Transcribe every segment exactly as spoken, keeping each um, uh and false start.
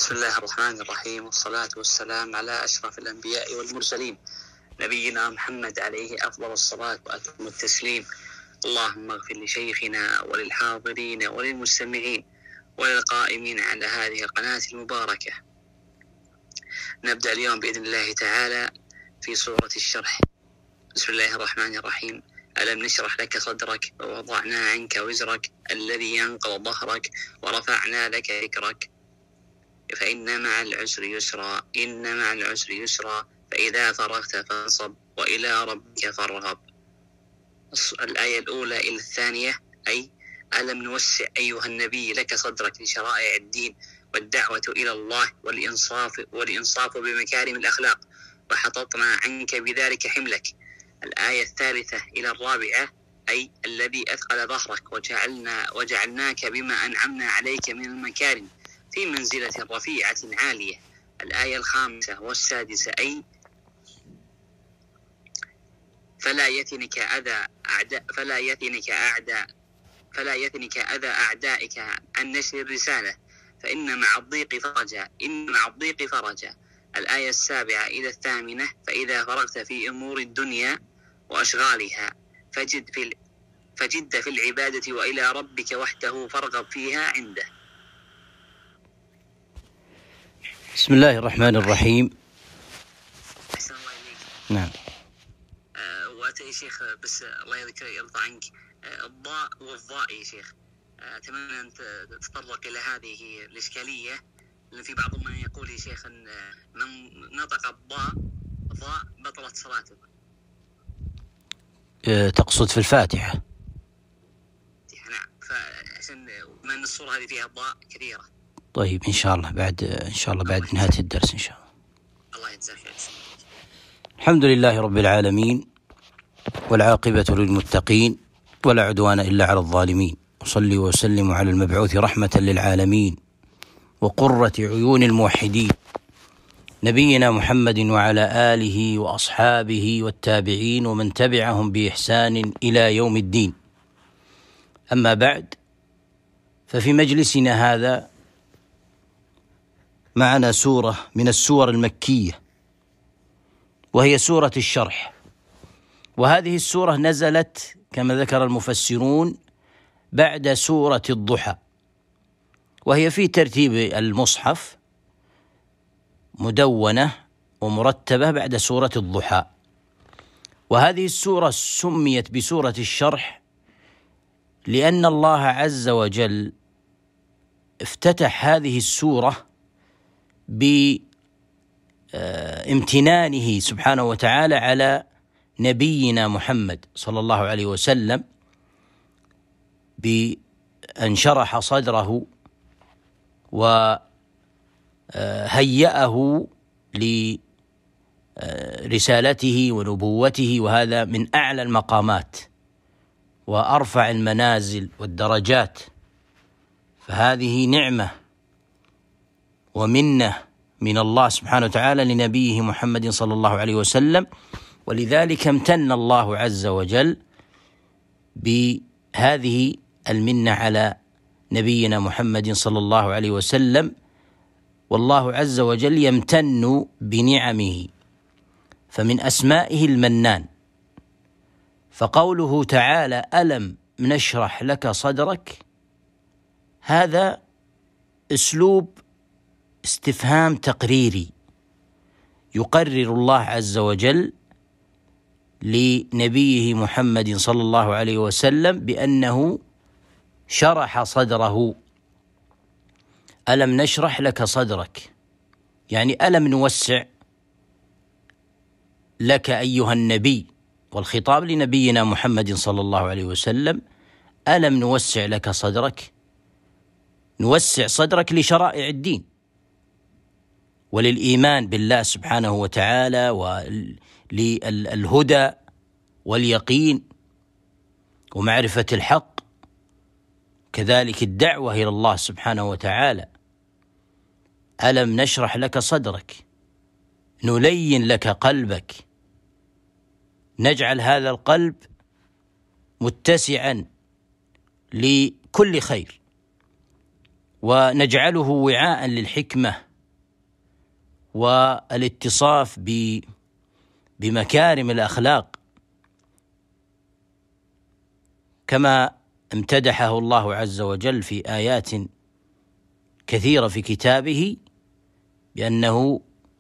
بسم الله الرحمن الرحيم، والصلاة والسلام على أشرف الأنبياء والمرسلين نبينا محمد عليه أفضل الصلاة وأتم التسليم. اللهم اغفر لشيخنا وللحاضرين وللمستمعين وللقائمين على هذه القناة المباركة. نبدأ اليوم بإذن الله تعالى في سورة الشرح. بسم الله الرحمن الرحيم. ألم نشرح لك صدرك ووضعنا عنك وزرك الذي ينقض ظهرك ورفعنا لك ذكرك فإن مع العسر يسرا إن مع العسر يسرا فإذا فرغت فانصب وإلى ربك فارغب. الآية الأولى إلى الثانية، أي ألم نوسع أيها النبي لك صدرك لشرائع الدين والدعوة إلى الله والإنصاف والإنصاف بمكارم الأخلاق وحططنا عنك بذلك حملك. الآية الثالثة إلى الرابعة، أي الذي أثقل ظهرك وجعلنا وجعلناك بما أنعمنا عليك من المكارم في منزلة رفيعة عالية. الآية الخامسة والسادسة، أي فلا يثنك أذى أعداء فلا يثنك أعداء فلا يثنك أذى أعدائك عن نشر الرسالة فإن مع الضيق فرجا إن مع الضيق فرجا. الآية السابعة إلى الثامنة، فإذا فرغت في أمور الدنيا وأشغالها فجد في فجد في العبادة وإلى ربك وحده فارغب فيها عنده. بسم الله الرحمن الرحيم. أحسن الله إليك. نعم. أه وأتى يا شيخ، بس الله يذكر يرضى عنك، أه الضاء والظاء يا شيخ، أتمنى أن تتطرق إلى هذه الإشكالية، لأن في بعض من يقول يا شيخ أن من نطق الضاء ضاء بطلت صلاته. أه تقصد في الفاتحة؟ نعم، فعشان بما أن الصورة هذه فيها ضاء كثيرة. طيب إن شاء الله بعد إن شاء الله بعد نهاية الدرس إن شاء الله. الله يجزاك خير. الحمد لله رب العالمين، والعاقبة للمتقين، ولا عدوان إلا على الظالمين، وصلي وسلم على المبعوث رحمة للعالمين وقرة عيون الموحدين نبينا محمد وعلى آله وأصحابه والتابعين ومن تبعهم بإحسان إلى يوم الدين. أما بعد، ففي مجلسنا هذا معنا سورة من السور المكية، وهي سورة الشرح. وهذه السورة نزلت كما ذكر المفسرون بعد سورة الضحى، وهي في ترتيب المصحف مدونة ومرتبة بعد سورة الضحى. وهذه السورة سميت بسورة الشرح لأن الله عز وجل افتتح هذه السورة بامتنانه سبحانه وتعالى على نبينا محمد صلى الله عليه وسلم بأن شرح صدره وهيأه لرسالته ونبوته، وهذا من أعلى المقامات وأرفع المنازل والدرجات، فهذه نعمة ومنة من الله سبحانه وتعالى لنبيه محمد صلى الله عليه وسلم. ولذلك امتن الله عز وجل بهذه المنة على نبينا محمد صلى الله عليه وسلم، والله عز وجل يمتن بنعمه، فمن أسمائه المنان. فقوله تعالى ألم نشرح لك صدرك، هذا أسلوب استفهام تقريري يقرر الله عز وجل لنبيه محمد صلى الله عليه وسلم بأنه شرح صدره. ألم نشرح لك صدرك، يعني ألم نوسع لك أيها النبي، والخطاب لنبينا محمد صلى الله عليه وسلم. ألم نوسع لك صدرك، نوسع صدرك لشرائع الدين وللإيمان بالله سبحانه وتعالى وللهدى واليقين ومعرفة الحق، كذلك الدعوة إلى الله سبحانه وتعالى. ألم نشرح لك صدرك، نلين لك قلبك، نجعل هذا القلب متسعا لكل خير، ونجعله وعاء للحكمة والاتصاف بمكارم الأخلاق كما امتدحه الله عز وجل في آيات كثيرة في كتابه بأنه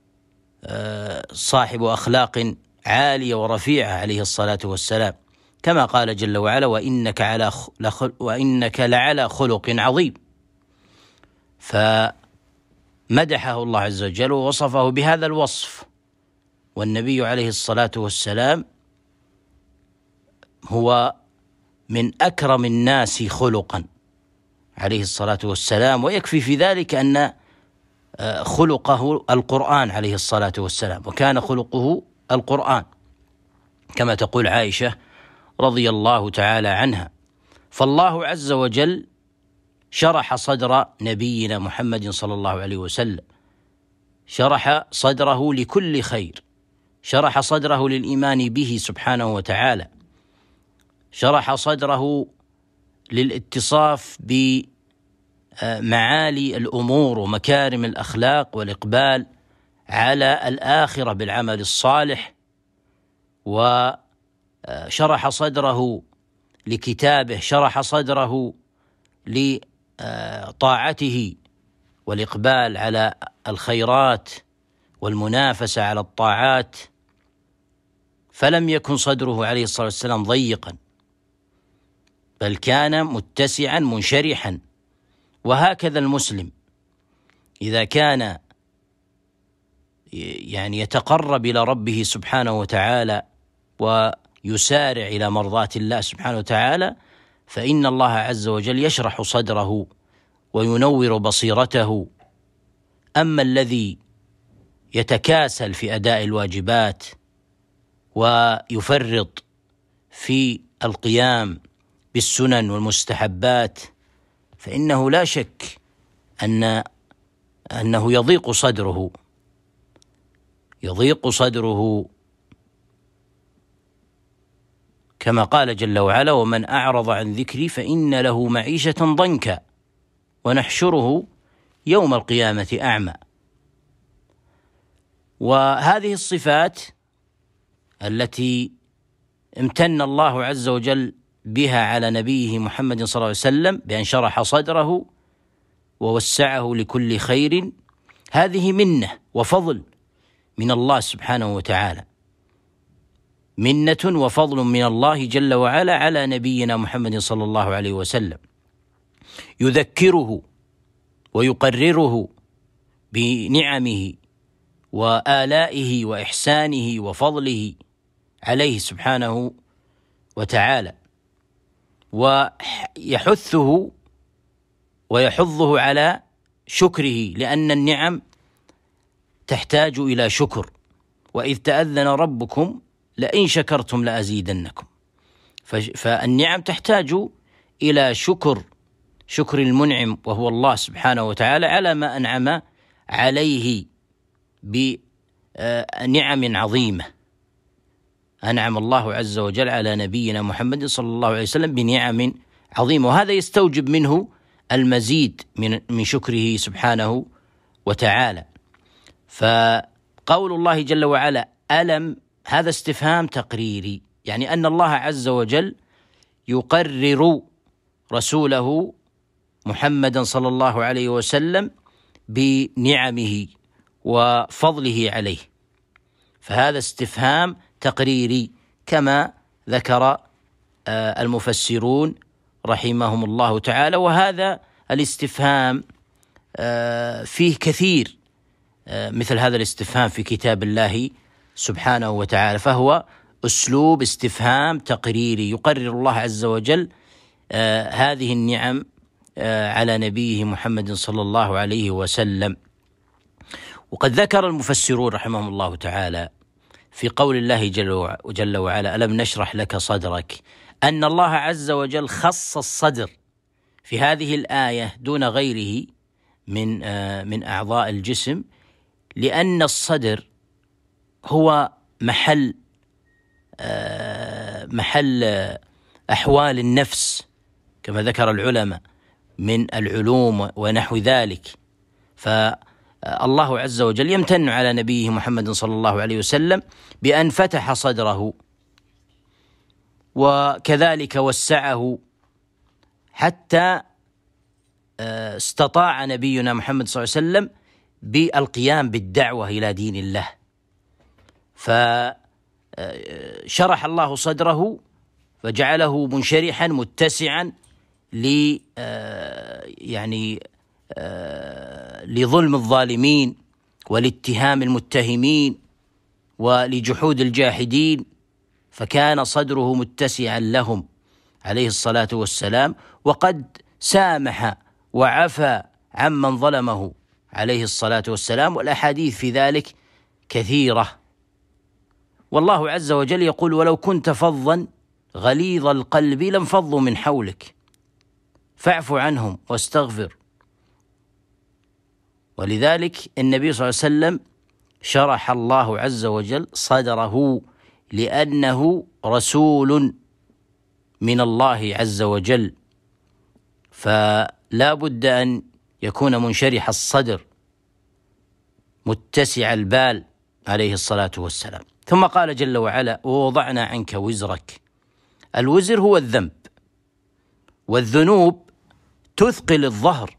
صاحب أخلاق عالية ورفيعة عليه الصلاة والسلام، كما قال جل وعلا: وإنك على وإنك لعلى خلق عظيم. فمدحه الله عز وجل ووصفه بهذا الوصف، والنبي عليه الصلاة والسلام هو من أكرم الناس خلقا عليه الصلاة والسلام، ويكفي في ذلك أن خلقه القرآن عليه الصلاة والسلام، وكان خلقه القرآن كما تقول عائشة رضي الله تعالى عنها. فالله عز وجل شرح صدر نبينا محمد صلى الله عليه وسلم، شرح صدره لكل خير، شرح صدره للإيمان به سبحانه وتعالى، شرح صدره للاتصاف بمعالي الأمور ومكارم الأخلاق والإقبال على الآخرة بالعمل الصالح، وشرح صدره لكتابه، شرح صدره لطاعته والإقبال على الخيرات والمنافسة على الطاعات، فلم يكن صدره عليه الصلاة والسلام ضيقا، بل كان متسعا منشرحا. وهكذا المسلم إذا كان يعني يتقرب إلى ربه سبحانه وتعالى ويسارع إلى مرضاة الله سبحانه وتعالى، فإن الله عز وجل يشرح صدره وينور بصيرته. أما الذي يتكاسل في أداء الواجبات ويفرط في القيام بالسنن والمستحبات، فإنه لا شك أن أنه يضيق صدره يضيق صدره كما قال جل وعلا: ومن أعرض عن ذكري فإن له معيشة ضنكا ونحشره يوم القيامة أعمى. وهذه الصفات التي امتن الله عز وجل بها على نبيه محمد صلى الله عليه وسلم بأن شرح صدره ووسعه لكل خير، هذه منة وفضل من الله سبحانه وتعالى، منة وفضل من الله جل وعلا على نبينا محمد صلى الله عليه وسلم، يذكره ويقرره بنعمه وآلائه وإحسانه وفضله عليه سبحانه وتعالى، ويحثه ويحضه على شكره، لأن النعم تحتاج إلى شكر. وإذ تأذن ربكم لئن شكرتم لأزيدنكم. فالنعم تحتاج إلى شكر شكر المنعم وهو الله سبحانه وتعالى على ما أنعم عليه بنعم عظيمة. أنعم الله عز وجل على نبينا محمد صلى الله عليه وسلم بنعم عظيمة، وهذا يستوجب منه المزيد من من شكره سبحانه وتعالى. فقول الله جل وعلا ألم، هذا استفهام تقريري، يعني أن الله عز وجل يقرر رسوله محمدا صلى الله عليه وسلم بنعمه وفضله عليه، فهذا استفهام تقريري كما ذكر المفسرون رحمهم الله تعالى. وهذا الاستفهام فيه كثير مثل هذا الاستفهام في كتاب الله سبحانه وتعالى، فهو أسلوب استفهام تقريري يقرر الله عز وجل هذه النعم على نبيه محمد صلى الله عليه وسلم. وقد ذكر المفسرون رحمهم الله تعالى في قول الله جل وعلا ألم نشرح لك صدرك أن الله عز وجل خص الصدر في هذه الآية دون غيره من من أعضاء الجسم، لأن الصدر هو محل محل أحوال النفس كما ذكر العلماء من العلوم ونحو ذلك. فالصدر الله عز وجل يمتن على نبيه محمد صلى الله عليه وسلم بأن فتح صدره، وكذلك وسعه حتى استطاع نبينا محمد صلى الله عليه وسلم بالقيام بالدعوة إلى دين الله، فشرح الله صدره فجعله منشرحا متسعا ل يعني لظلم الظالمين ولاتهام المتهمين ولجحود الجاحدين، فكان صدره متسعا لهم عليه الصلاة والسلام، وقد سامح وعفى عمن ظلمه عليه الصلاة والسلام، والأحاديث في ذلك كثيرة. والله عز وجل يقول: ولو كنت فظا غليظ القلب لانفضوا من حولك فاعف عنهم واستغفر. ولذلك النبي صلى الله عليه وسلم شرح الله عز وجل صدره لأنه رسول من الله عز وجل، فلا بد أن يكون منشرح الصدر متسع البال عليه الصلاة والسلام. ثم قال جل وعلا: ووضعنا عنك وزرك. الوزر هو الذنب، والذنوب تثقل الظهر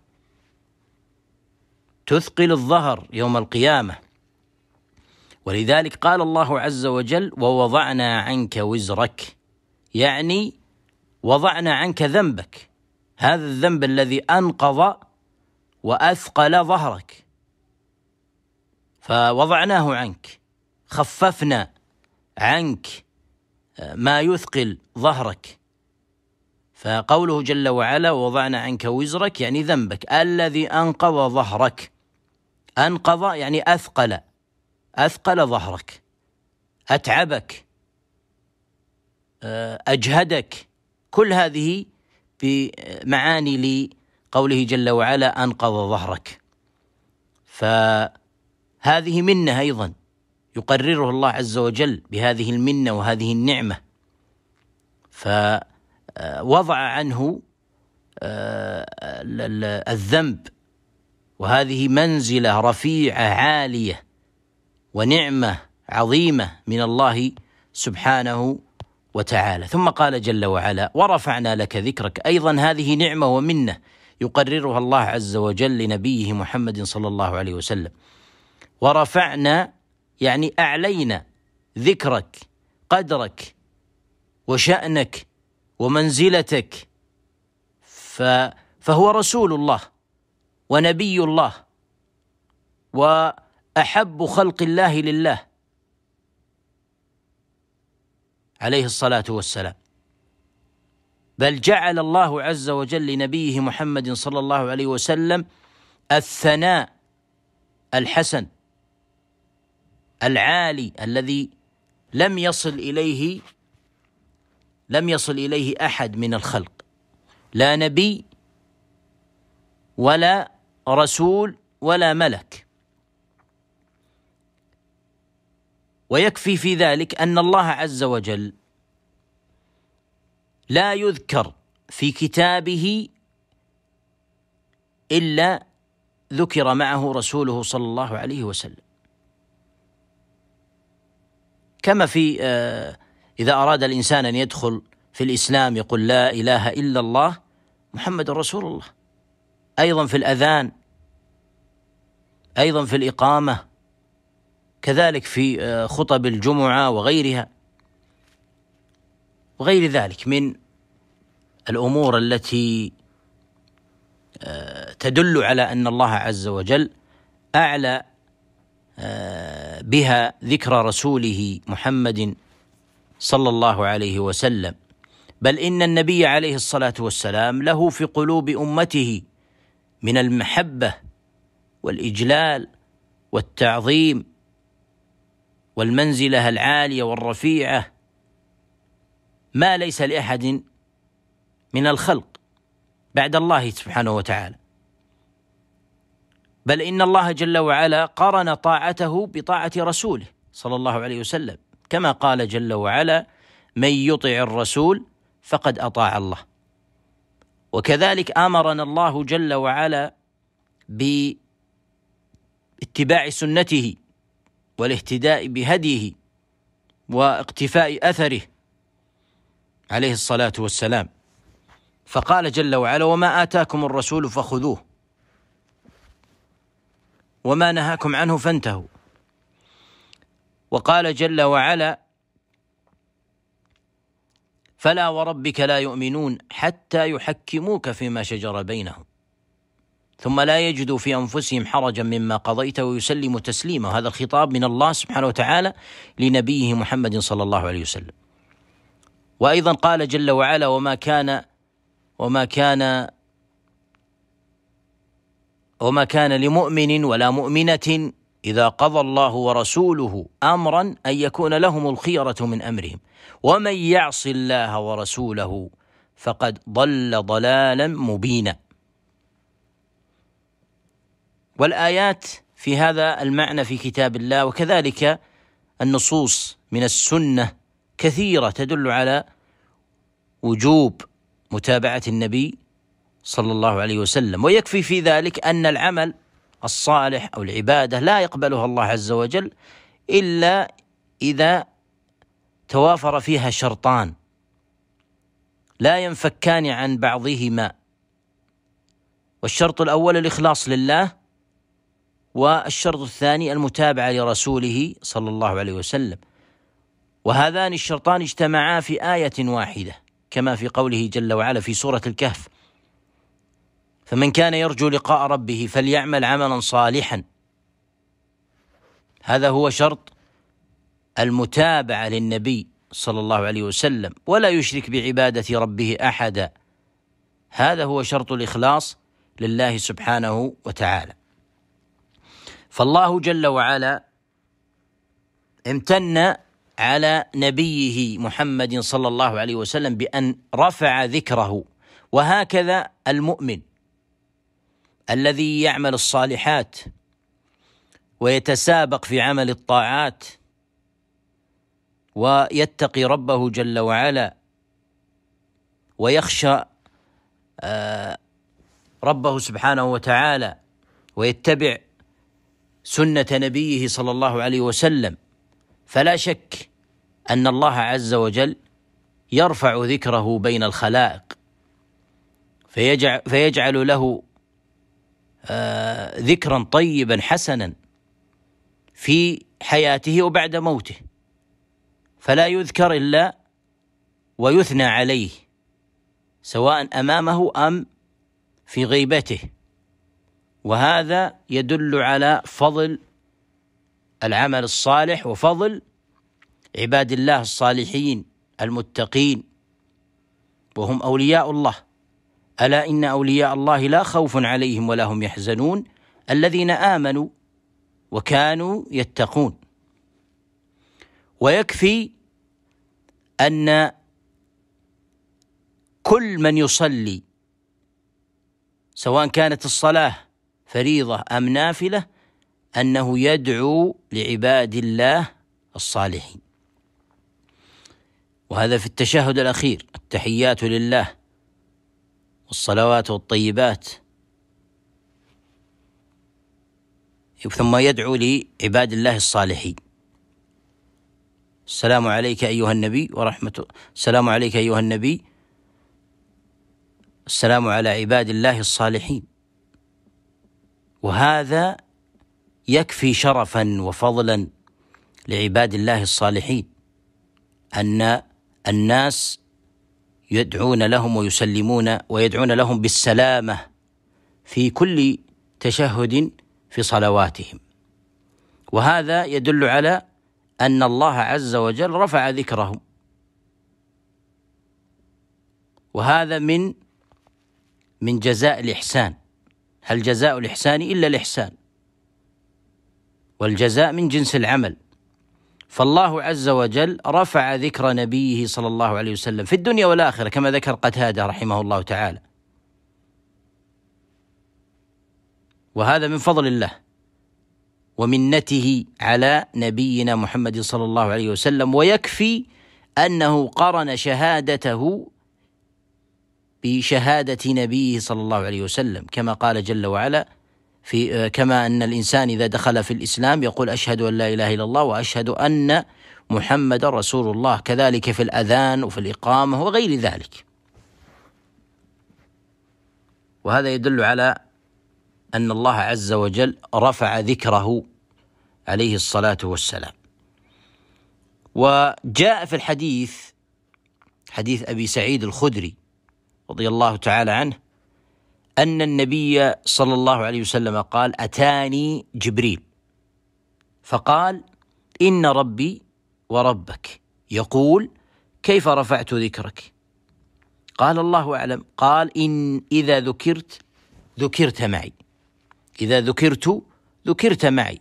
تثقل الظهر يوم القيامة، ولذلك قال الله عز وجل: ووضعنا عنك وزرك، يعني وضعنا عنك ذنبك، هذا الذنب الذي أنقض وأثقل ظهرك، فوضعناه عنك، خففنا عنك ما يثقل ظهرك. فقوله جل وعلا: ووضعنا عنك وزرك، يعني ذنبك الذي أنقض ظهرك. أنقض يعني أثقل أثقل ظهرك، أتعبك، أجهدك، كل هذه بمعاني لقوله جل وعلا: أنقض ظهرك. فهذه منة أيضا يقرره الله عز وجل بهذه المنة وهذه النعمة، فوضع عنه الذنب، وهذه منزلة رفيعة عالية ونعمة عظيمة من الله سبحانه وتعالى. ثم قال جل وعلا: ورفعنا لك ذكرك. أيضا هذه نعمة ومنة يقررها الله عز وجل لنبيه محمد صلى الله عليه وسلم. ورفعنا يعني أعلينا ذكرك، قدرك وشأنك ومنزلتك، فهو رسول الله ونبي الله وأحب خلق الله لله عليه الصلاة والسلام، بل جعل الله عز وجل لنبيه محمد صلى الله عليه وسلم الثناء الحسن العالي الذي لم يصل إليه لم يصل إليه أحد من الخلق، لا نبي ولا رسول ولا ملك. ويكفي في ذلك أن الله عز وجل لا يذكر في كتابه إلا ذكر معه رسوله صلى الله عليه وسلم، كما في إذا أراد الإنسان أن يدخل في الإسلام يقول: لا إله إلا الله محمد رسول الله. أيضا في الأذان، أيضا في الإقامة، كذلك في خطب الجمعة وغيرها وغير ذلك من الأمور التي تدل على أن الله عز وجل أعلى بها ذكر رسوله محمد صلى الله عليه وسلم. بل إن النبي عليه الصلاة والسلام له في قلوب أمته من المحبة والإجلال والتعظيم والمنزلة العالية والرفيعة ما ليس لأحد من الخلق بعد الله سبحانه وتعالى. بل إن الله جل وعلا قرن طاعته بطاعة رسوله صلى الله عليه وسلم، كما قال جل وعلا: من يطع الرسول فقد أطاع الله. وكذلك أمرنا الله جل وعلا اتباع سنته والاهتداء بهديه واقتفاء أثره عليه الصلاة والسلام. فقال جل وعلا: وما آتاكم الرسول فخذوه وما نهاكم عنه فانتهوا. وقال جل وعلا: فلا وربك لا يؤمنون حتى يحكموك فيما شجر بينهم ثم لا يجدوا في أنفسهم حرجا مما قضيت ويسلموا تسليما. وهذا الخطاب من الله سبحانه وتعالى لنبيه محمد صلى الله عليه وسلم. وأيضا قال جل وعلا: وما كان وما كان وما كان لمؤمن ولا مؤمنة إذا قضى الله ورسوله أمرا أن يكون لهم الخيرة من أمرهم ومن يعص الله ورسوله فقد ضل ضلالا مبينا. والآيات في هذا المعنى في كتاب الله وكذلك النصوص من السنة كثيرة تدل على وجوب متابعة النبي صلى الله عليه وسلم. ويكفي في ذلك أن العمل الصالح أو العبادة لا يقبلها الله عز وجل إلا إذا توافر فيها شرطان لا ينفكان عن بعضهما. والشرط الأول الإخلاص لله، والشرط الثاني المتابعة لرسوله صلى الله عليه وسلم. وهذان الشرطان اجتمعا في آية واحدة كما في قوله جل وعلا في سورة الكهف: فمن كان يرجو لقاء ربه فليعمل عملا صالحا. هذا هو شرط المتابعة للنبي صلى الله عليه وسلم، ولا يشرك بعبادة ربه أحدا. هذا هو شرط الإخلاص لله سبحانه وتعالى. فالله جل وعلا امتن على نبيه محمد صلى الله عليه وسلم بأن رفع ذكره. وهكذا المؤمن الذي يعمل الصالحات ويتسابق في عمل الطاعات ويتقي ربه جل وعلا ويخشى ربه سبحانه وتعالى ويتبع سنة نبيه صلى الله عليه وسلم، فلا شك أن الله عز وجل يرفع ذكره بين الخلائق فيجعل, فيجعل له آه ذكرا طيبا حسنا في حياته وبعد موته، فلا يذكر إلا ويثنى عليه سواء أمامه أم في غيبته. وهذا يدل على فضل العمل الصالح وفضل عباد الله الصالحين المتقين، وهم أولياء الله. ألا إن أولياء الله لا خوف عليهم ولا هم يحزنون الذين آمنوا وكانوا يتقون. ويكفي أن كل من يصلي سواء كانت الصلاة فريضة أم نافلة أنه يدعو لعباد الله الصالحين. وهذا في التشهد الأخير: التحيات لله والصلوات والطيبات، ثم يدعو لعباد الله الصالحين: السلام عليك أيها النبي ورحمة السلام عليك أيها النبي السلام على عباد الله الصالحين. وهذا يكفي شرفا وفضلا لعباد الله الصالحين أن الناس يدعون لهم ويسلمون ويدعون لهم بالسلامة في كل تشهد في صلواتهم. وهذا يدل على أن الله عز وجل رفع ذكرهم، وهذا من من جزاء الإحسان. هل جزاء الإحسان إلا الإحسان؟ والجزاء من جنس العمل. فالله عز وجل رفع ذكر نبيه صلى الله عليه وسلم في الدنيا والآخرة كما ذكر قتادة رحمه الله تعالى، وهذا من فضل الله ومنته على نبينا محمد صلى الله عليه وسلم. ويكفي أنه قرن شهادته بشهادة نبيه صلى الله عليه وسلم كما قال جل وعلا في كما أن الإنسان إذا دخل في الإسلام يقول أشهد أن لا إله إلا الله وأشهد أن محمد رسول الله، كذلك في الأذان وفي الإقامة وغير ذلك. وهذا يدل على أن الله عز وجل رفع ذكره عليه الصلاة والسلام. وجاء في الحديث حديث أبي سعيد الخدري رضي الله تعالى عنه أن النبي صلى الله عليه وسلم قال: أتاني جبريل فقال: إن ربي وربك يقول كيف رفعت ذكرك؟ قال: الله أعلم. قال: إن إذا ذكرت ذكرت معي، إذا ذكرت ذكرت معي.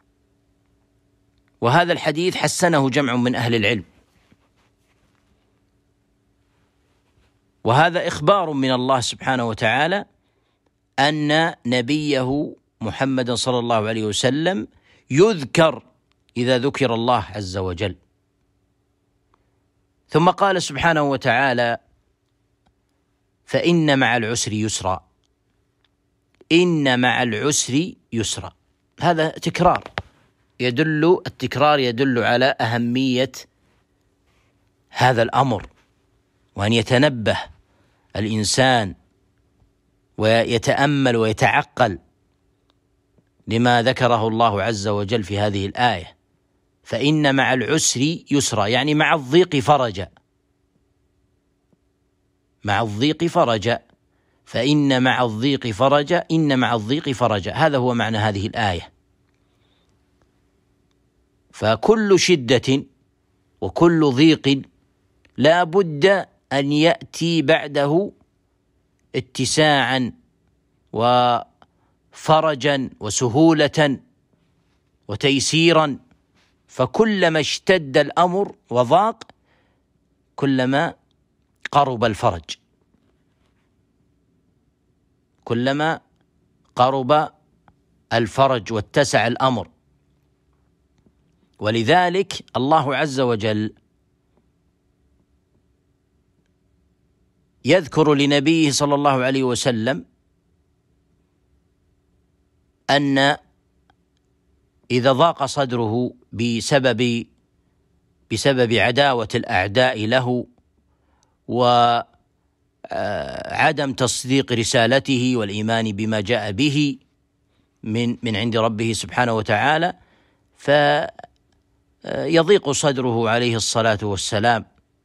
وهذا الحديث حسنه جمع من أهل العلم، وهذا إخبار من الله سبحانه وتعالى أن نبيه محمد صلى الله عليه وسلم يذكر إذا ذكر الله عز وجل. ثم قال سبحانه وتعالى: فإن مع العسر يسرا، إن مع العسر يسرا. هذا تكرار يدل التكرار يدل على أهمية هذا الأمر، وأن يتنبه الإنسان ويتأمل ويتعقل لما ذكره الله عز وجل في هذه الآية. فإن مع العسر يسرا، يعني مع الضيق فرجا، مع الضيق فرجا، فإن مع الضيق فرجا، إن مع الضيق فرجا. هذا هو معنى هذه الآية. فكل شدة وكل ضيق لا بد أن يأتي بعده اتساعا وفرجا وسهولة وتيسيرا، فكلما اشتد الأمر وضاق كلما قرب الفرج، كلما قرب الفرج واتسع الأمر. ولذلك الله عز وجل يذكر لنبيه صلى الله عليه وسلم أن إذا ضاق صدره بسبب بسبب عداوة الأعداء له وعدم تصديق رسالته والإيمان بما جاء به من من عند ربه سبحانه وتعالى، فيضيق صدره عليه الصلاة والسلام،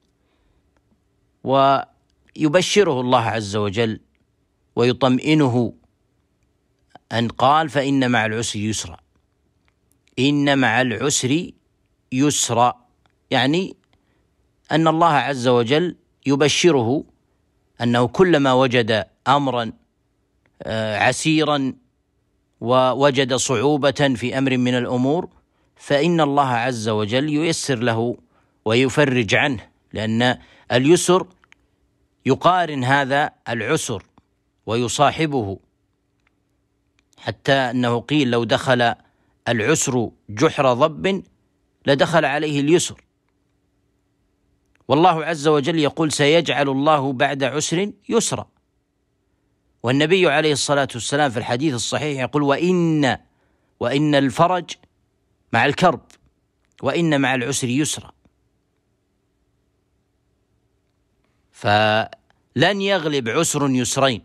ويبشره الله عز وجل ويطمئنه أن قال: فإن مع العسر يسرا، إن مع العسر يسرا، يعني أن الله عز وجل يبشره أنه كلما وجد أمرا عسيرا ووجد صعوبة في أمر من الأمور فإن الله عز وجل ييسر له ويفرج عنه، لأن اليسر يقارن هذا العسر ويصاحبه، حتى أنه قيل: لو دخل العسر جحر ضب لدخل عليه اليسر. والله عز وجل يقول: سيجعل الله بعد عسر يسرا. والنبي عليه الصلاة والسلام في الحديث الصحيح يقول: وإن وإن الفرج مع الكرب، وإن مع العسر يسرا. فلن يغلب عسر يسرين.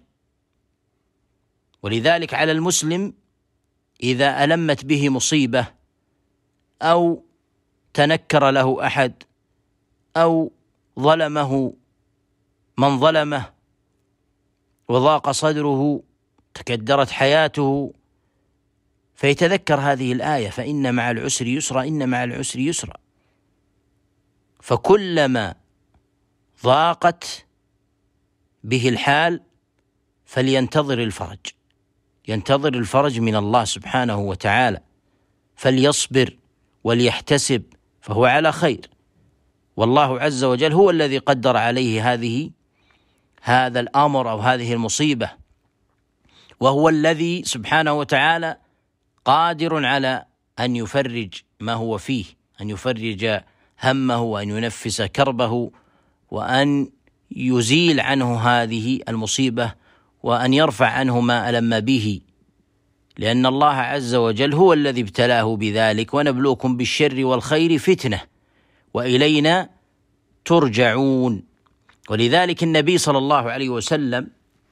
ولذلك على المسلم إذا ألمت به مصيبة أو تنكر له أحد أو ظلمه من ظلمه وضاق صدره تكدرت حياته، فيتذكر هذه الآية: فإن مع العسر يسرا، إن مع العسر يسرا. فكلما ضاقت به الحال فلينتظر الفرج، ينتظر الفرج من الله سبحانه وتعالى، فليصبر وليحتسب فهو على خير. والله عز وجل هو الذي قدر عليه هذه هذا الأمر أو هذه المصيبة، وهو الذي سبحانه وتعالى قادر على أن يفرج ما هو فيه، أن يفرج همه وأن ينفس كربه وأن يزيل عنه هذه المصيبة وأن يرفع عنه ما ألم به، لأن الله عز وجل هو الذي ابتلاه بذلك، ونبلوكم بالشر والخير فتنة وإلينا ترجعون. ولذلك النبي صلى الله عليه وسلم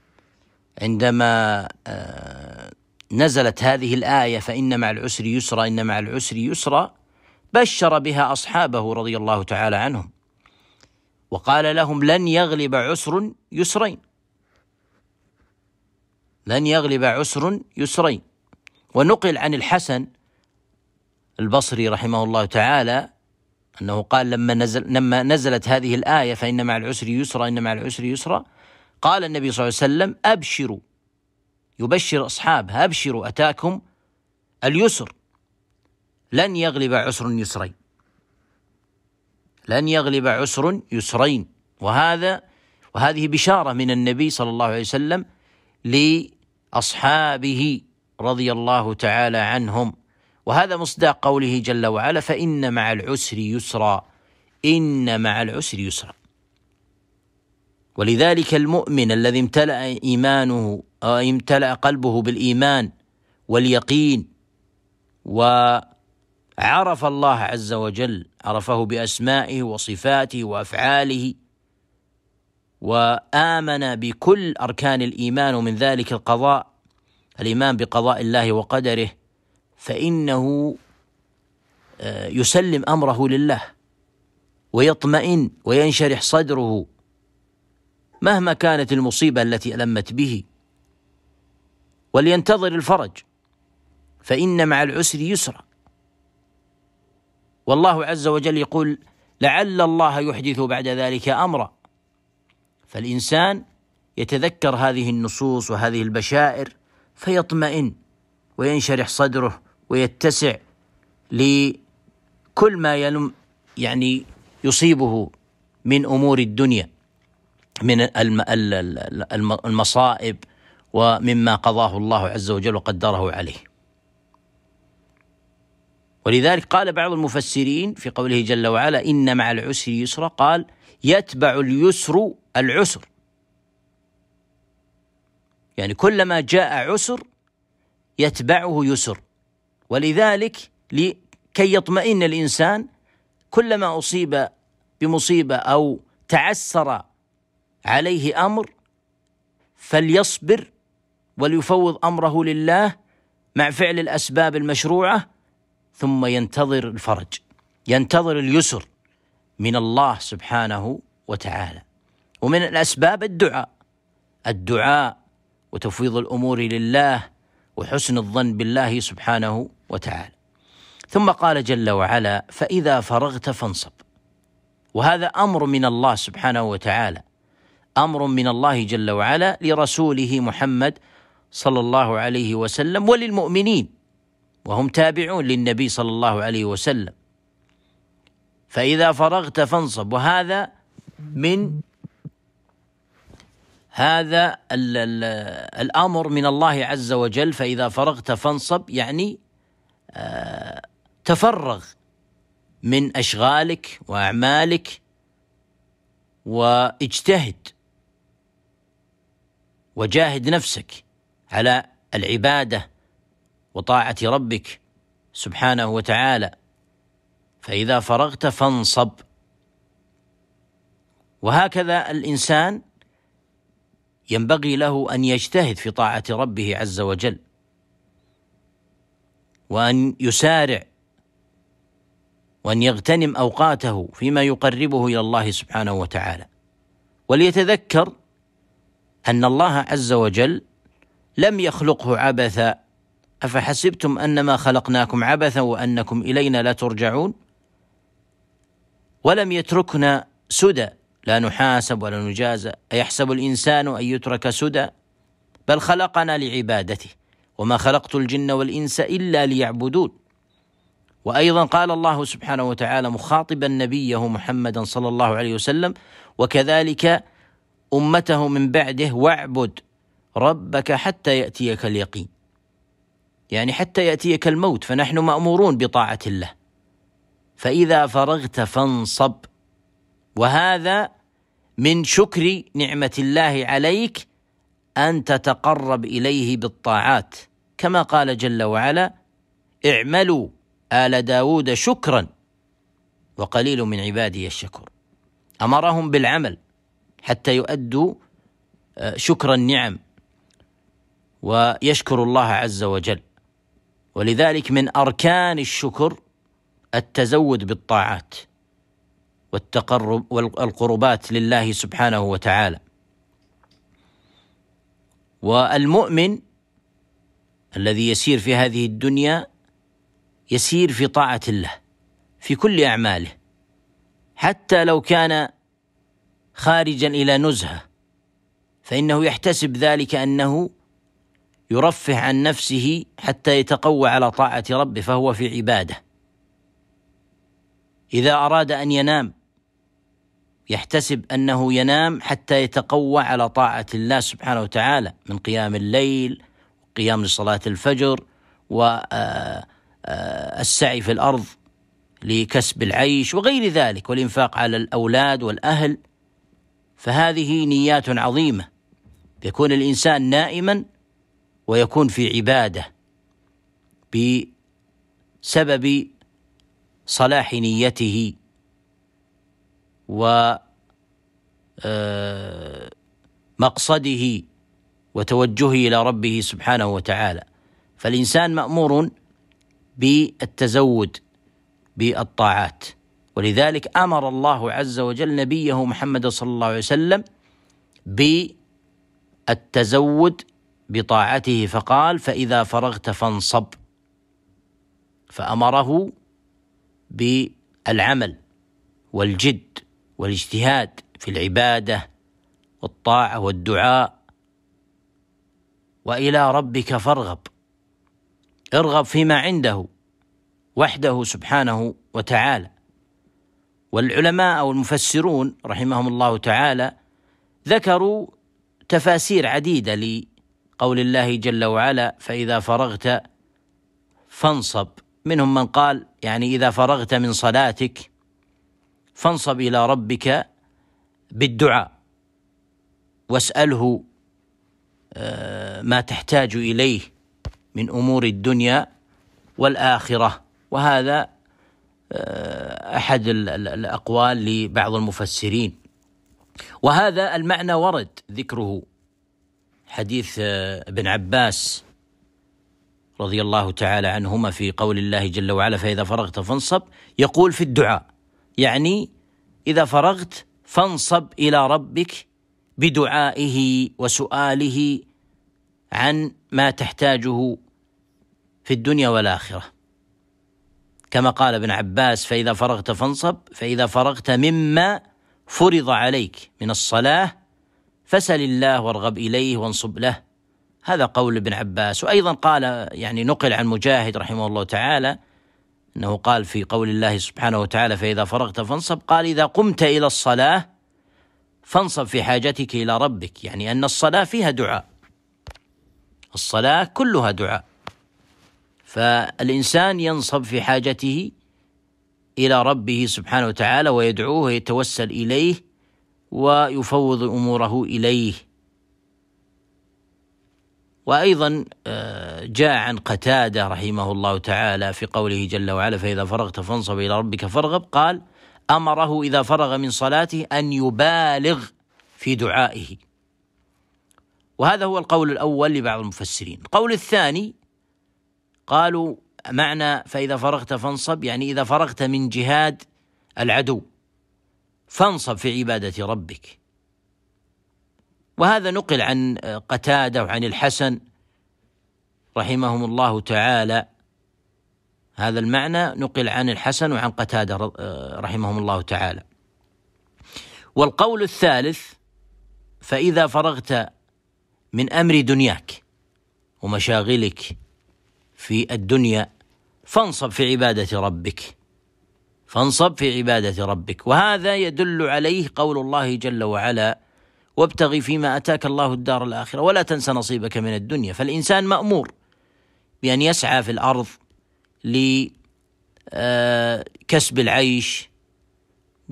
عندما نزلت هذه الآية فإن مع العسر يسرا إن مع العسر يسرا بشر بها أصحابه رضي الله تعالى عنهم، وقال لهم لن يغلب عسر يسرين، لن يغلب عسر يسرين. ونقل عن الحسن البصري رحمه الله تعالى أنه قال لما نزل لما نزلت هذه الآية فإن مع العسر يسرا إن مع العسر يسرا، قال النبي صلى الله عليه وسلم أبشروا، يبشر أصحابه أبشروا أتاكم اليسر، لن يغلب عسر يسرين، لن يغلب عسر يسرين. وهذا وهذه بشارة من النبي صلى الله عليه وسلم لأصحابه رضي الله تعالى عنهم، وهذا مصداق قوله جل وعلا فإن مع العسر يسرا، إن مع العسر يسرا. ولذلك المؤمن الذي امتلأ إيمانه أو امتلأ قلبه بالإيمان واليقين وعرف الله عز وجل، عرفه بأسمائه وصفاته وأفعاله، وآمن بكل أركان الإيمان ومن ذلك القضاء، الإيمان بقضاء الله وقدره، فإنه يسلم أمره لله ويطمئن وينشرح صدره مهما كانت المصيبة التي ألمت به، ولينتظر الفرج، فإن مع العسر يسرا. والله عز وجل يقول لعل الله يحدث بعد ذلك أمرا، فالإنسان يتذكر هذه النصوص وهذه البشائر فيطمئن وينشرح صدره ويتسع لكل ما يلم يعني يصيبه من أمور الدنيا من المصائب ومما قضاه الله عز وجل وقدره عليه. ولذلك قال بعض المفسرين في قوله جل وعلا إن مع العسر يسرا، قال يتبع اليسر العسر، يعني كلما جاء عسر يتبعه يسر. ولذلك لكي يطمئن الإنسان كلما أصيب بمصيبة أو تعسر عليه أمر فليصبر وليفوض أمره لله مع فعل الأسباب المشروعة، ثم ينتظر الفرج، ينتظر اليسر من الله سبحانه وتعالى. ومن الأسباب الدعاء، الدعاء وتفويض الأمور لله وحسن الظن بالله سبحانه وتعالى. ثم قال جل وعلا فإذا فرغت فانصب، وهذا أمر من الله سبحانه وتعالى، أمر من الله جل وعلا لرسوله محمد صلى الله عليه وسلم وللمؤمنين وهم تابعون للنبي صلى الله عليه وسلم. فإذا فرغت فانصب، وهذا من هذا ال ال الأمر من الله عز وجل. فإذا فرغت فانصب يعني آه تفرغ من أشغالك وأعمالك واجتهد وجاهد نفسك على العبادة وطاعة ربك سبحانه وتعالى. فإذا فرغت فانصب. وهكذا الإنسان ينبغي له أن يجتهد في طاعة ربه عز وجل، وأن يسارع وأن يغتنم أوقاته فيما يقربه إلى الله سبحانه وتعالى، وليتذكر أن الله عز وجل لم يخلقه عبثا، أفحسبتم أنما خلقناكم عبثا وأنكم إلينا لا ترجعون، ولم يتركنا سدى لا نحاسب ولا نجازى، أيحسب الإنسان أن يترك سدى، بل خلقنا لعبادته وما خلقت الجن والإنس إلا ليعبدون. وأيضا قال الله سبحانه وتعالى مخاطبا نبيه محمدا صلى الله عليه وسلم وكذلك أمته من بعده واعبد ربك حتى يأتيك اليقين، يعني حتى يأتيك الموت، فنحن مأمورون بطاعة الله. فإذا فرغت فانصب، وهذا من شكر نعمة الله عليك أن تتقرب إليه بالطاعات كما قال جل وعلا: اعملوا آل داود شكرا وقليل من عبادي الشكور. أمرهم بالعمل حتى يؤدوا شكر النعم ويشكر الله عز وجل. ولذلك من أركان الشكر التزود بالطاعات والتقرب والقربات لله سبحانه وتعالى. والمؤمن الذي يسير في هذه الدنيا يسير في طاعة الله في كل أعماله، حتى لو كان خارجا إلى نزهة فإنه يحتسب ذلك أنه يرفه عن نفسه حتى يتقوى على طاعة ربه، فهو في عبادة. إذا أراد أن ينام يحتسب أنه ينام حتى يتقوى على طاعة الله سبحانه وتعالى من قيام الليل، قيام لصلاة الفجر، والسعي في الأرض لكسب العيش وغير ذلك، والإنفاق على الأولاد والأهل. فهذه نيات عظيمة، يكون الإنسان نائما ويكون في عبادة بسبب صلاح نيته ومقصده وتوجهه إلى ربه سبحانه وتعالى. فالإنسان مأمور بالتزود بالطاعات، ولذلك أمر الله عز وجل نبيه محمد صلى الله عليه وسلم بالتزود بطاعته، فقال: فإذا فرغت فانصب. فأمره بالعمل والجد والاجتهاد في العبادة والطاعة والدعاء. وإلى ربك فارغب، ارغب فيما عنده وحده سبحانه وتعالى. والعلماء أو المفسرون رحمهم الله تعالى ذكروا تفاسير عديدة لقول الله جل وعلا: فإذا فرغت فانصب. منهم من قال يعني إذا فرغت من صلاتك فانصب إلى ربك بالدعاء واسأله ما تحتاج إليه من أمور الدنيا والآخرة. وهذا أحد الأقوال لبعض المفسرين، وهذا المعنى ورد ذكره حديث ابن عباس رضي الله تعالى عنهما في قول الله جل وعلا: فإذا فرغت فانصب، يقول في الدعاء، يعني إذا فرغت فانصب إلى ربك بدعائه وسؤاله عن ما تحتاجه في الدنيا والآخرة، كما قال ابن عباس: فإذا فرغت فانصب، فإذا فرغت مما فرض عليك من الصلاة فسل الله وارغب إليه وانصب له. هذا قول ابن عباس. وأيضا قال، يعني نقل عن مجاهد رحمه الله تعالى أنه قال في قول الله سبحانه وتعالى: فإذا فرغت فانصب، قال: إذا قمت إلى الصلاة فانصب في حاجتك إلى ربك، يعني أن الصلاة فيها دعاء، الصلاة كلها دعاء. فالإنسان ينصب في حاجته إلى ربه سبحانه وتعالى ويدعوه ويتوسل إليه ويفوض أموره إليه. وأيضا جاء عن قتادة رحمه الله تعالى في قوله جل وعلا: فإذا فرغت فانصب إلى ربك فارغب، قال: أمره إذا فرغ من صلاته أن يبالغ في دعائه. وهذا هو القول الأول لبعض المفسرين. القول الثاني قالوا معنى فإذا فرغت فانصب يعني إذا فرغت من جهاد العدو فانصب في عبادة ربك. وهذا نقل عن قتادة وعن الحسن رحمهم الله تعالى، هذا المعنى نقل عن الحسن وعن قتادة رحمهم الله تعالى. والقول الثالث: فإذا فرغت من أمر دنياك ومشاغلك في الدنيا فانصب في عبادة ربك، فانصب في عبادة ربك. وهذا يدل عليه قول الله جل وعلا: وابتغي فيما أتاك الله الدار الآخرة ولا تنس نصيبك من الدنيا. فالإنسان مأمور بأن يسعى في الأرض لكسب العيش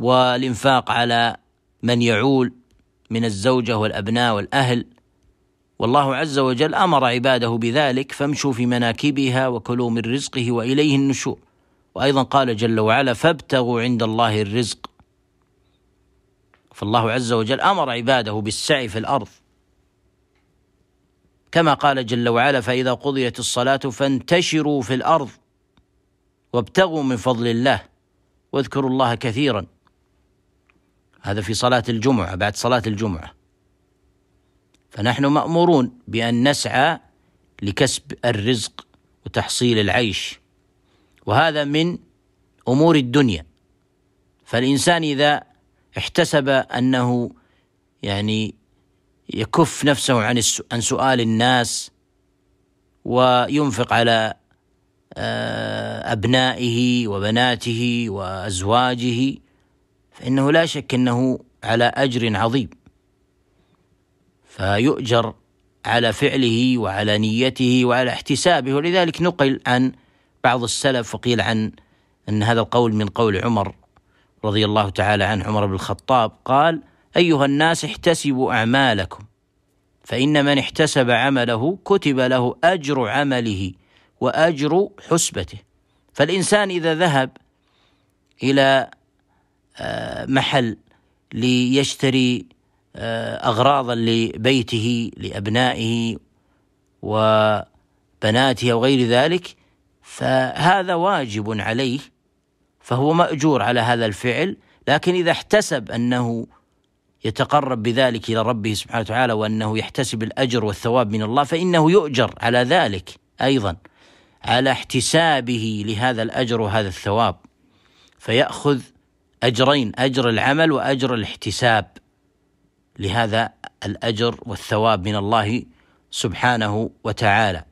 والإنفاق على من يعول من الزوجة والأبناء والأهل، والله عز وجل أمر عباده بذلك: فامشوا في مناكبها وكلوا من رزقه وإليه النشور. وأيضا قال جل وعلا: فابتغوا عند الله الرزق. فالله عز وجل أمر عباده بالسعي في الأرض، كما قال جل وعلا: فإذا قضيت الصلاة فانتشروا في الأرض وابتغوا من فضل الله واذكروا الله كثيرا. هذا في صلاة الجمعة، بعد صلاة الجمعة. فنحن مأمورون بأن نسعى لكسب الرزق وتحصيل العيش، وهذا من أمور الدنيا. فالإنسان إذا احتسب أنه يعني يكف نفسه عن عن سؤال الناس وينفق على أبنائه وبناته وأزواجه، فإنه لا شك أنه على أجر عظيم، فيؤجر على فعله وعلى نيته وعلى احتسابه. ولذلك نقل عن بعض السلف وقيل عن أن هذا القول من قول عمر رضي الله تعالى عنه، عمر بن الخطاب، قال: أيها الناس احتسبوا أعمالكم، فإن من احتسب عمله كتب له أجر عمله وأجر حسبته. فالإنسان إذا ذهب إلى محل ليشتري أغراضا لبيته لأبنائه وبناته وغير ذلك، فهذا واجب عليه، فهو مأجور على هذا الفعل. لكن إذا احتسب أنه يتقرب بذلك إلى ربه سبحانه وتعالى وأنه يحتسب الأجر والثواب من الله، فإنه يؤجر على ذلك أيضا، على احتسابه لهذا الأجر وهذا الثواب، فيأخذ أجرين: أجر العمل وأجر الاحتساب لهذا الأجر والثواب من الله سبحانه وتعالى.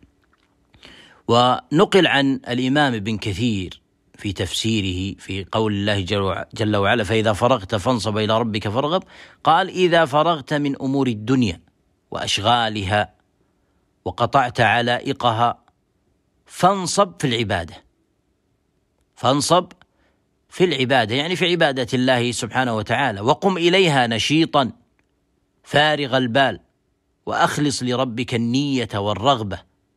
ونقل عن الإمام ابن كثير في تفسيره في قول الله جل وعلا: فإذا فرغت فانصب إلى ربك فارغب، قال: إذا فرغت من أمور الدنيا وأشغالها وقطعت علائقها فانصب في العبادة. فانصب في العبادة يعني في عبادة الله سبحانه وتعالى، وقم إليها نشيطا فارغ البال، وأخلص لربك النية والرغبة.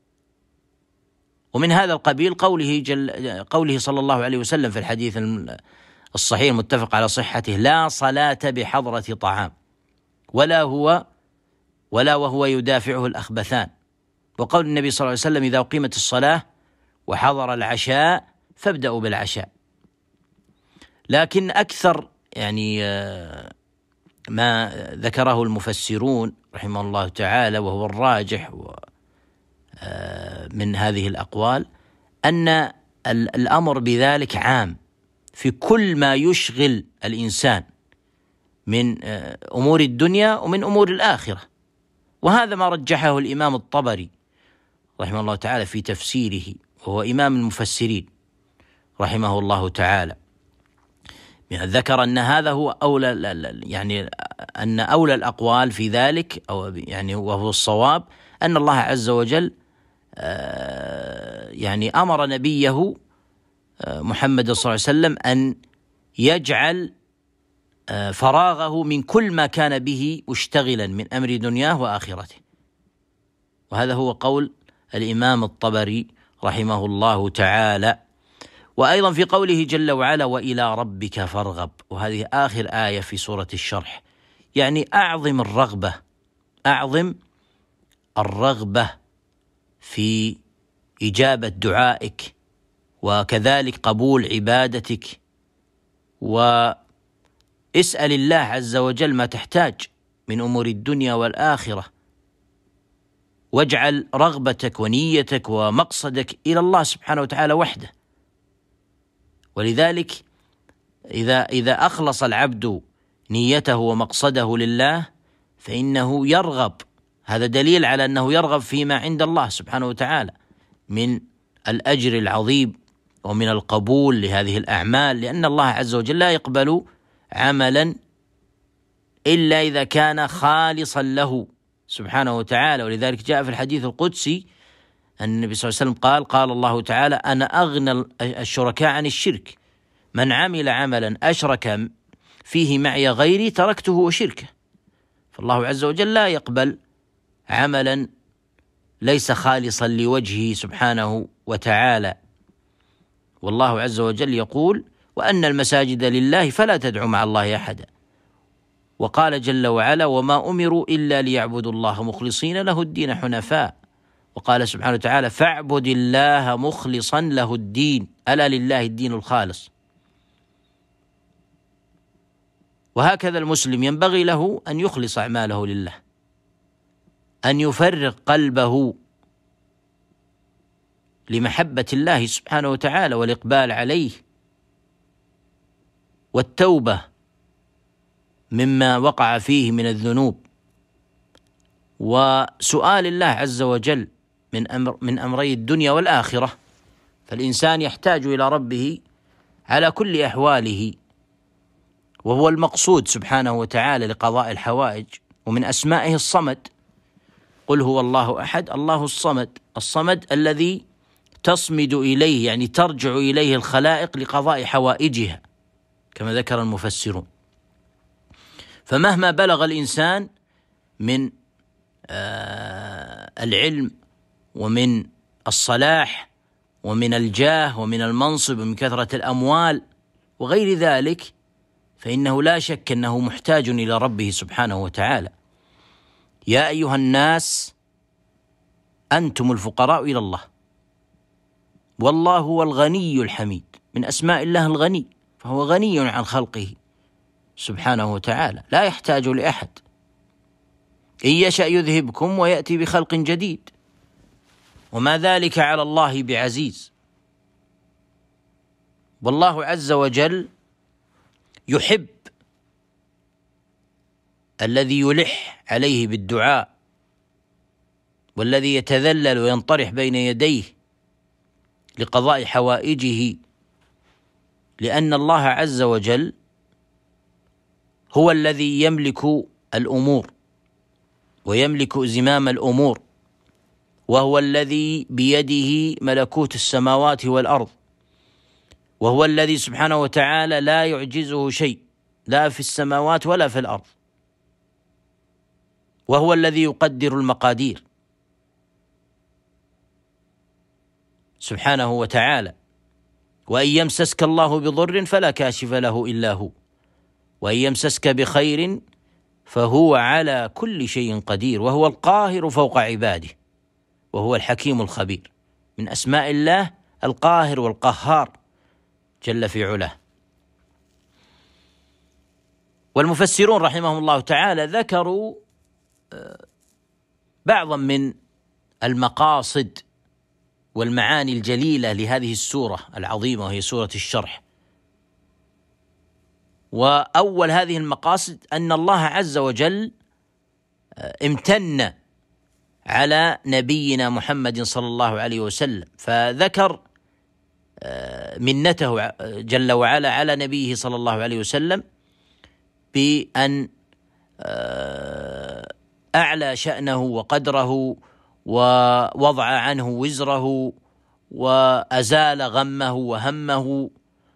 ومن هذا القبيل قوله جل قوله صلى الله عليه وسلم في الحديث الصحيح المتفق على صحته: لا صلاة بحضرة طعام ولا هو ولا وهو يدافعه الأخبثان. وقول النبي صلى الله عليه وسلم: إذا أقيمت الصلاة وحضر العشاء فابدأوا بالعشاء. لكن أكثر يعني ما ذكره المفسرون رحمه الله تعالى، وهو الراجح من هذه الأقوال، أن الأمر بذلك عام في كل ما يشغل الإنسان من أمور الدنيا ومن أمور الآخرة. وهذا ما رجحه الإمام الطبري رحمه الله تعالى في تفسيره، وهو إمام المفسرين رحمه الله تعالى. ذكر أن هذا هو أولى، يعني أن أولى الأقوال في ذلك، أو يعني وهو الصواب، أن الله عز وجل يعني أمر نبيه محمد صلى الله عليه وسلم أن يجعل فراغه من كل ما كان به مشتغلا من أمر دنياه وآخرته. وهذا هو قول الإمام الطبري رحمه الله تعالى. وأيضا في قوله جل وعلا: وإلى ربك فارغب، وهذه آخر آية في سورة الشرح، يعني أعظم الرغبة، أعظم الرغبة في إجابة دعائك وكذلك قبول عبادتك، واسأل الله عز وجل ما تحتاج من أمور الدنيا والآخرة، واجعل رغبتك ونيتك ومقصدك إلى الله سبحانه وتعالى وحده. ولذلك إذا إذا أخلص العبد نيته ومقصده لله فإنه يرغب، هذا دليل على أنه يرغب فيما عند الله سبحانه وتعالى من الأجر العظيم ومن القبول لهذه الأعمال، لأن الله عز وجل لا يقبل عملا إلا إذا كان خالصا له سبحانه وتعالى. ولذلك جاء في الحديث القدسي أن النبي صلى الله عليه وسلم قال: قال الله تعالى: أنا أغنى الشركاء عن الشرك، من عمل عملا أشرك فيه معي غيري تركته وشركه. فالله عز وجل لا يقبل عملا ليس خالصا لوجهه سبحانه وتعالى. والله عز وجل يقول: وأن المساجد لله فلا تدعوا مع الله أحدا. وقال جل وعلا: وما أمروا إلا ليعبدوا الله مخلصين له الدين حنفاء. وقال سبحانه وتعالى: فاعبد الله مخلصا له الدين، ألا لله الدين الخالص. وهكذا المسلم ينبغي له أن يخلص أعماله لله، أن يفرغ قلبه لمحبة الله سبحانه وتعالى والإقبال عليه والتوبة مما وقع فيه من الذنوب، وسؤال الله عز وجل من أمر من أمري الدنيا والآخرة. فالإنسان يحتاج إلى ربه على كل أحواله، وهو المقصود سبحانه وتعالى لقضاء الحوائج. ومن أسمائه الصمد، قل هو الله أحد الله الصمد، الصمد الذي تصمد إليه، يعني ترجع إليه الخلائق لقضاء حوائجها كما ذكر المفسرون. فمهما بلغ الإنسان من آه العلم ومن الصلاح ومن الجاه ومن المنصب ومن كثرة الأموال وغير ذلك، فإنه لا شك أنه محتاج إلى ربه سبحانه وتعالى. يا أيها الناس أنتم الفقراء إلى الله والله هو الغني الحميد. من أسماء الله الغني، فهو غني عن خلقه سبحانه وتعالى، لا يحتاج لأحد. إن يشأ يذهبكم ويأتي بخلق جديد، وما ذلك على الله بعزيز. والله عز وجل يحب الذي يلح عليه بالدعاء، والذي يتذلل وينطرح بين يديه لقضاء حوائجه، لأن الله عز وجل هو الذي يملك الأمور ويملك زمام الأمور، وهو الذي بيده ملكوت السماوات والأرض، وهو الذي سبحانه وتعالى لا يعجزه شيء لا في السماوات ولا في الأرض، وهو الذي يقدر المقادير سبحانه وتعالى. وإن يمسسك الله بضر فلا كاشف له إلا هو، وإن يمسسك بخير فهو على كل شيء قدير، وهو القاهر فوق عباده، وهو الحكيم الخبير. من أسماء الله القاهر والقهار جل في علاه. والمفسرون رحمهم الله تعالى ذكروا بعضا من المقاصد والمعاني الجليلة لهذه السورة العظيمة، وهي سورة الشرح. وأول هذه المقاصد أن الله عز وجل امتن على نبينا محمد صلى الله عليه وسلم، فذكر منته جل وعلا على نبيه صلى الله عليه وسلم بأن أعلى شأنه وقدره، ووضع عنه وزره، وأزال غمه وهمه،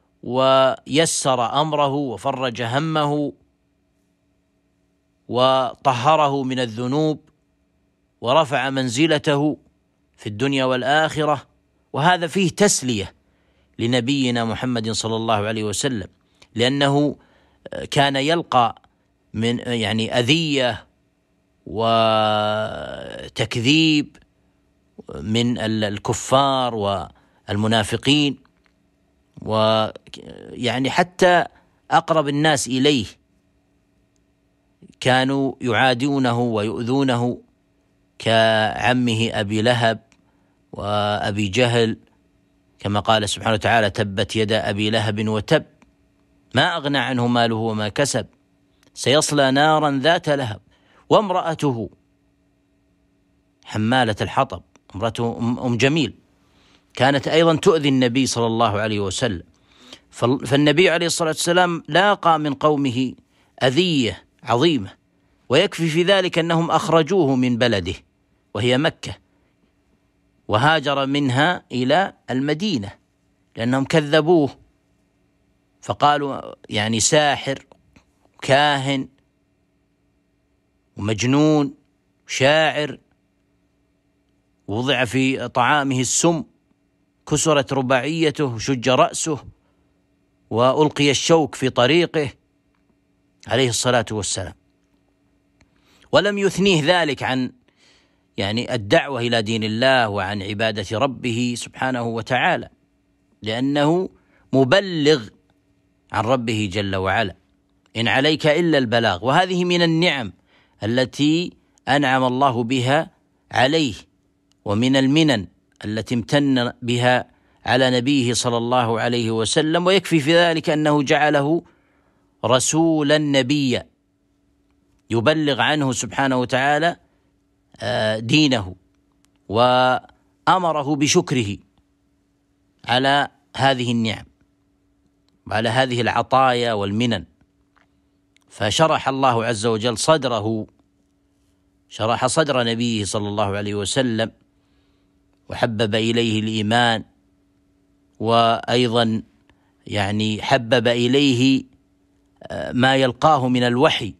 ويسر أمره وفرج همه، وطهره من الذنوب، ورفع منزلته في الدنيا والآخرة. وهذا فيه تسلية لنبينا محمد صلى الله عليه وسلم، لأنه كان يلقى من يعني أذية وتكذيب من الكفار والمنافقين، ويعني حتى أقرب الناس إليه كانوا يعادونه ويؤذونه، كعمه أبي لهب وأبي جهل، كما قال سبحانه وتعالى: تبت يدا أبي لهب وتب ما أغنى عنه ماله وما كسب سيصلى نارا ذات لهب وامرأته حمالة الحطب. امرأته أم جميل كانت أيضا تؤذي النبي صلى الله عليه وسلم. فالنبي عليه الصلاة والسلام لاقى من قومه أذية عظيمة، ويكفي في ذلك أنهم أخرجوه من بلده وهي مكة، وهاجر منها إلى المدينة لأنهم كذبوه، فقالوا يعني ساحر كاهن ومجنون شاعر وضع في طعامه السم، كسرت رباعيته، شج رأسه، وألقي الشوك في طريقه عليه الصلاة والسلام. ولم يثنيه ذلك عن يعني الدعوة إلى دين الله وعن عبادة ربه سبحانه وتعالى، لأنه مبلغ عن ربه جل وعلا، إن عليك إلا البلاغ. وهذه من النعم التي أنعم الله بها عليه، ومن المنن التي امتن بها على نبيه صلى الله عليه وسلم. ويكفي في ذلك أنه جعله رسولا نبيا يبلغ عنه سبحانه وتعالى دينه، وأمره بشكره على هذه النعم وعلى هذه العطايا والمنن. فشرح الله عز وجل صدره، شرح صدر نبيه صلى الله عليه وسلم، وحبب إليه الإيمان، وأيضا يعني حبب إليه ما يلقاه من الوحي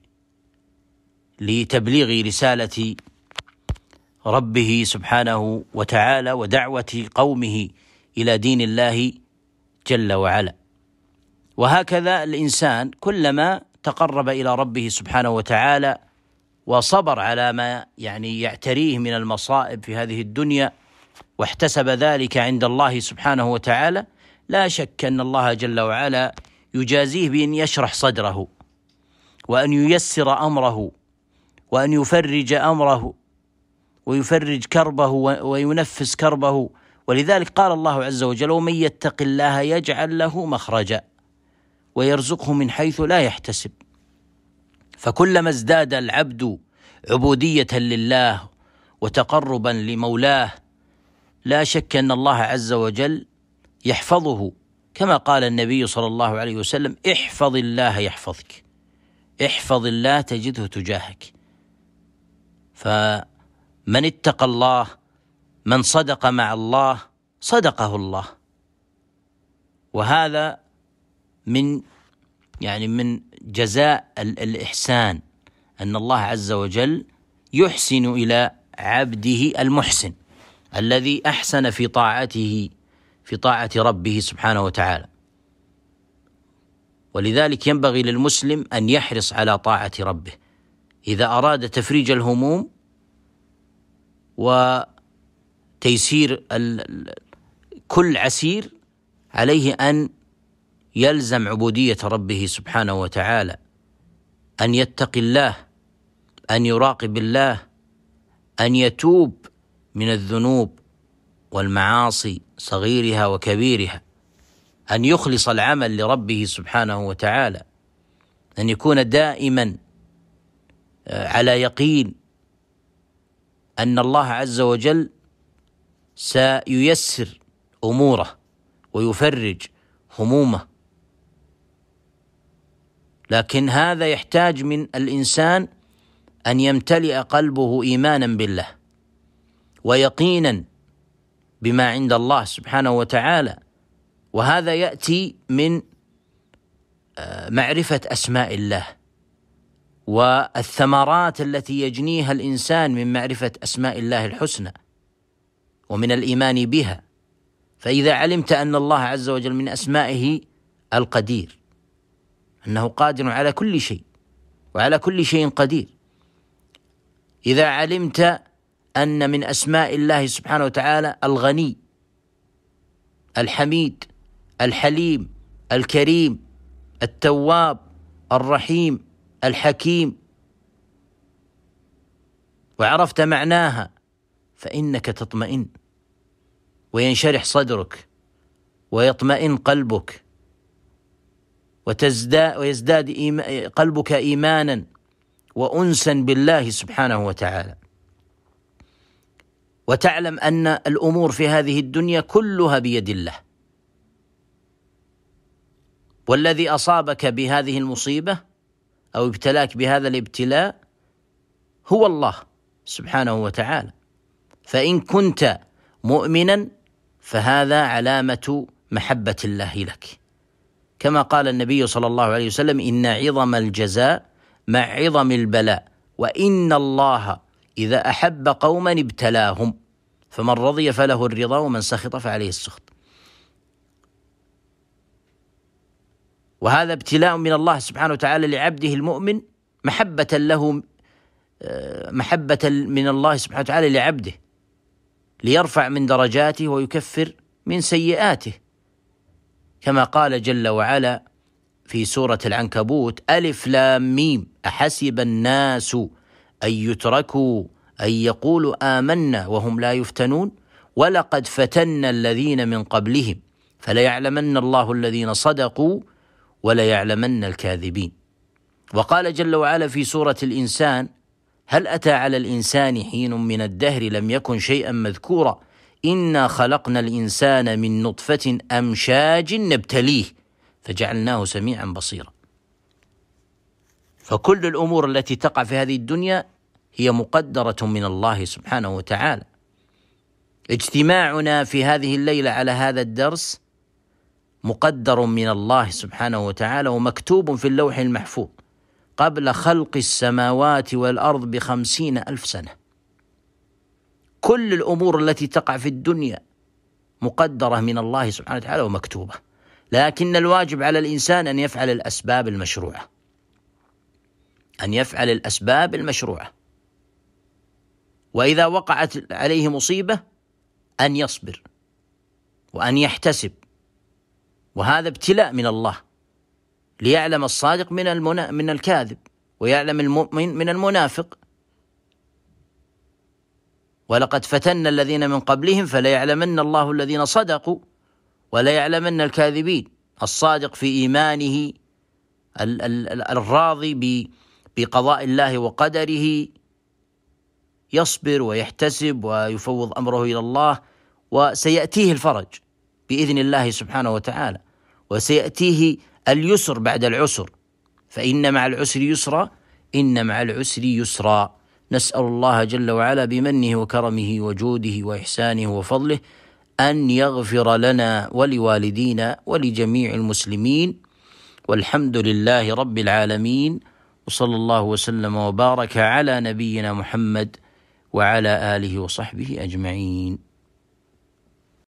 لتبليغ رسالة ربه سبحانه وتعالى ودعوة قومه إلى دين الله جل وعلا. وهكذا الإنسان كلما تقرب إلى ربه سبحانه وتعالى وصبر على ما يعني يعتريه من المصائب في هذه الدنيا، واحتسب ذلك عند الله سبحانه وتعالى، لا شك أن الله جل وعلا يجازيه بأن يشرح صدره، وأن ييسر أمره، وأن يفرج أمره، ويفرج كربه وينفس كربه. ولذلك قال الله عز وجل: ومن يتق الله يجعل له مخرجا ويرزقه من حيث لا يحتسب. فكلما ازداد العبد عبودية لله وتقربا لمولاه، لا شك أن الله عز وجل يحفظه، كما قال النبي صلى الله عليه وسلم: احفظ الله يحفظك، احفظ الله تجده تجاهك. فمن اتقى الله، من صدق مع الله، صدقه الله. وهذا من يعني من جزاء الإحسان، أن الله عز وجل يحسن إلى عبده المحسن الذي أحسن في طاعته في طاعة ربه سبحانه وتعالى. ولذلك ينبغي للمسلم أن يحرص على طاعة ربه إذا أراد تفريج الهموم وتيسير كل عسير. عليه أن يلزم عبودية ربه سبحانه وتعالى، أن يتقي الله، أن يراقب الله، أن يتوب من الذنوب والمعاصي صغيرها وكبيرها، أن يخلص العمل لربه سبحانه وتعالى، أن يكون دائما على يقين أن الله عز وجل سييسر أموره ويفرج همومه. لكن هذا يحتاج من الإنسان أن يمتلئ قلبه إيمانا بالله ويقينا بما عند الله سبحانه وتعالى. وهذا يأتي من معرفة أسماء الله والثمرات التي يجنيها الإنسان من معرفة أسماء الله الحسنى ومن الإيمان بها. فإذا علمت أن الله عز وجل من أسمائه القدير، أنه قادر على كل شيء وعلى كل شيء قدير، إذا علمت أن من أسماء الله سبحانه وتعالى الغني، الحميد، الحليم، الكريم، التواب، الرحيم، الحكيم، وعرفت معناها، فإنك تطمئن وينشرح صدرك ويطمئن قلبك وتزداد ويزداد قلبك إيمانا وأنسا بالله سبحانه وتعالى. وتعلم أن الأمور في هذه الدنيا كلها بيد الله، والذي أصابك بهذه المصيبة أو ابتلاك بهذا الابتلاء هو الله سبحانه وتعالى. فإن كنت مؤمنا فهذا علامة محبة الله لك، كما قال النبي صلى الله عليه وسلم: إن عظم الجزاء مع عظم البلاء، وإن الله إذا أحب قوما ابتلاهم، فمن رضي فله الرضا ومن سخط فعليه السخط. وهذا ابتلاء من الله سبحانه وتعالى لعبده المؤمن، محبة له، محبة من الله سبحانه وتعالى لعبده، ليرفع من درجاته ويكفر من سيئاته، كما قال جل وعلا في سورة العنكبوت: ألف لام ميم أحسب الناس أن يتركوا أن يقولوا آمنا وهم لا يفتنون ولقد فتنا الذين من قبلهم فليعلمن الله الذين صدقوا وليعلمن الكاذبين. وقال جل وعلا في سورة الإنسان: هل أتى على الإنسان حين من الدهر لم يكن شيئا مذكورا إنا خلقنا الإنسان من نطفة أمشاج نبتليه فجعلناه سميعا بصيرا. فكل الأمور التي تقع في هذه الدنيا هي مقدرة من الله سبحانه وتعالى. اجتماعنا في هذه الليلة على هذا الدرس مقدر من الله سبحانه وتعالى ومكتوب في اللوح المحفوظ قبل خلق السماوات والأرض بخمسين ألف سنة. كل الأمور التي تقع في الدنيا مقدرة من الله سبحانه وتعالى ومكتوبة، لكن الواجب على الإنسان أن يفعل الأسباب المشروعة، أن يفعل الأسباب المشروعة، وإذا وقعت عليه مصيبة أن يصبر وأن يحتسب، وهذا ابتلاء من الله ليعلم الصادق من المنا... من الكاذب، ويعلم المؤمن من المنافق. ولقد فتنا الذين من قبلهم فليعلمن الله الذين صدقوا وليعلمن الكاذبين. الصادق في إيمانه ال... ال... الراضي ب... بقضاء الله وقدره يصبر ويحتسب ويفوض أمره إلى الله، وسيأتيه الفرج بإذن الله سبحانه وتعالى، وسيأتيه اليسر بعد العسر، فإن مع العسر يسرا إن مع العسر يسرا. نسأل الله جل وعلا بمنه وكرمه وجوده وإحسانه وفضله أن يغفر لنا ولوالدينا ولجميع المسلمين، والحمد لله رب العالمين، وصلى الله وسلم وبارك على نبينا محمد وعلى آله وصحبه أجمعين.